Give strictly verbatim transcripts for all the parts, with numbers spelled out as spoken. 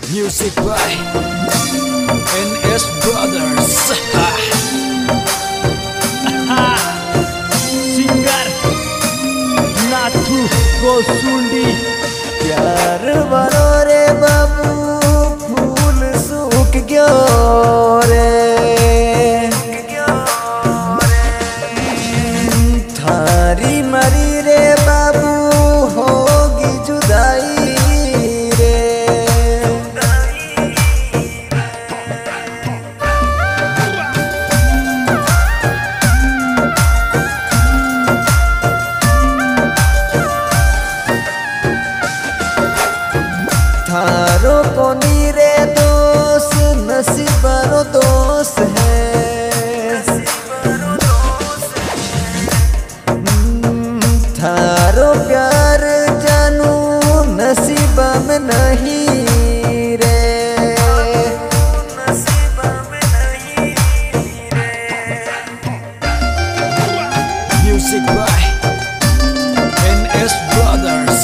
Music by N S Brothers. Singer Nathu Gosundi. प्यार वालो रे बाबू फूल सूख गयो रे, थारी मरी रे बाबू होगी जुदाई रे। थारो कोनी रे दोस्त नसीबारो दोस्त है, थारो प्यार जानू नसीबा में नहीं रे, नसीबा में नहीं रे। Music by N S Brothers.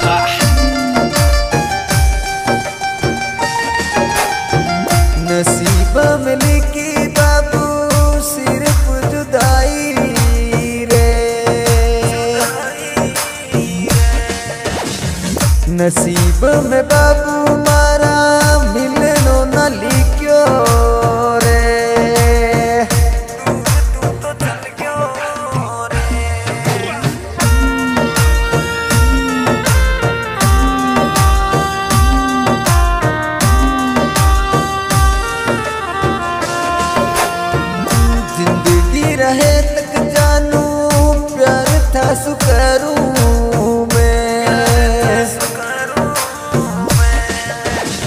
नसीबा में लिखी बाबू सिर्फ जुदाई रे, नसीब में बाबू मारा मिलनो न लिखियो रे, तू तो चल गयो रे। जिंदगी रहे तक जानू प्यार था सुकरूं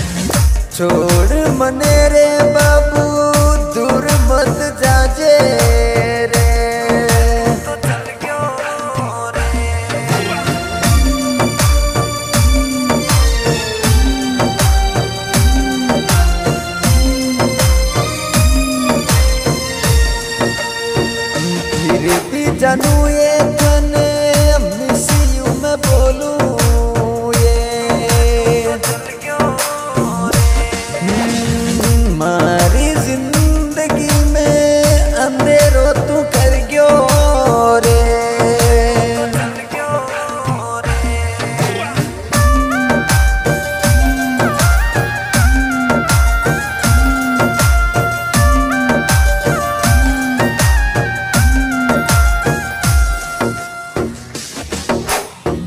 छोड़ मने रे बाबू दूर मत जाजे।